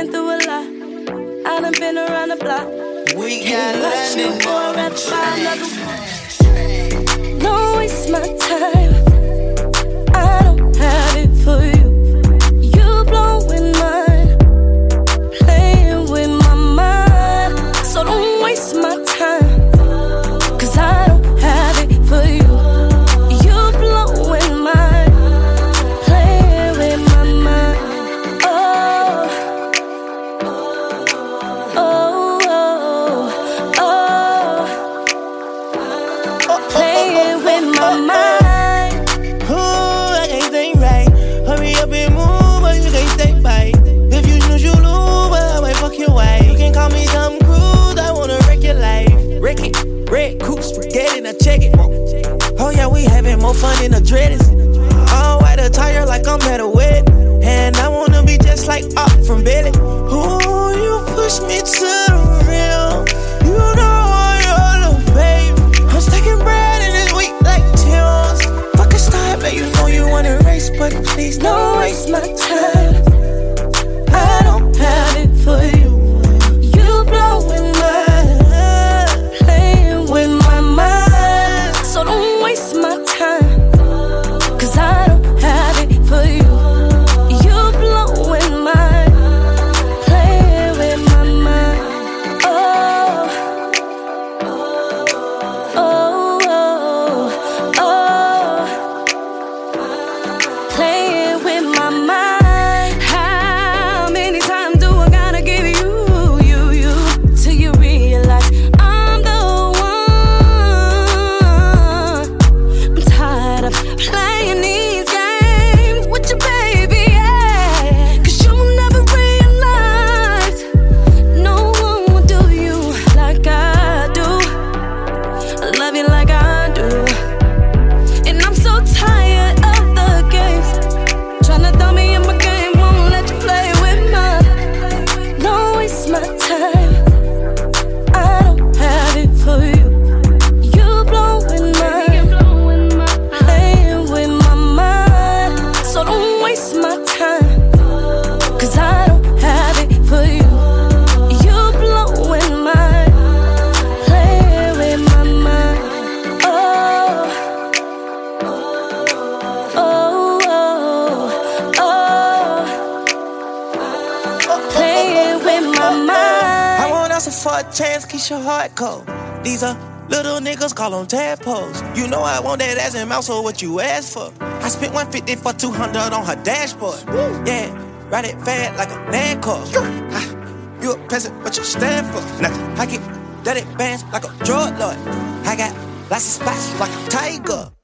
been through a lot. I done been around the block. We got London on the Don't waste my time. I don't have it for you. You blowing mine, playing with my mind. So don't waste my time, 'cause I don't have it for you. You blowing mine, playing with my mind. Oh, oh, oh, oh. Playing with my mind. Ooh, I can't think right. Hurry up and move, but you can't stay by. If you snooze, you lose, but I might fuck your wife. You can call me Tom Cruise, I wanna wreck your life. Wreck it, red coupe, spaghetti, and I check it. Oh yeah, we having more fun than the dreadest. All white attire like I'm at a wedding. And I wanna be just like up from Belly. Ooh, you push me to the rim. You know I'm your little baby. I'm stacking bread in this week like Tim's. Fuck a style, but you know you wanna race, but please Don't don't waste my time. I don't have it for you. You blowing mine, playing with my mind. So don't waste my time, 'cause I don't have it for you. You blowing mine, playing with my mind. Oh, oh, oh, oh. Playing with my mind. How many times do I gotta give you till you realize I'm the one? I'm tired of playing these games with your baby, yeah. 'Cause you'll never realize no one will do you like I do. I love you like I do. And I'm so tired of the games. Tryna throw me in my game, won't let you play with mine. Don't waste my time. I don't have it for you. You blowing mine, playing with my mind. So don't waste my time, 'cause I don't have it for you. You blowing mine, playing with my mind. Oh, oh, oh, oh. Playing with my mind. I want us for a chance, keep your heart cold. These are little niggas, call them tadpoles. You know I want that ass and mouth, so what you ask for? I spent 150 for 200 on her dashboard. Yeah, ride it fast like a NASCAR. You a peasant, what you stand for? Nothing. I get that advance like a drug lord. I got lots of spots like a tiger.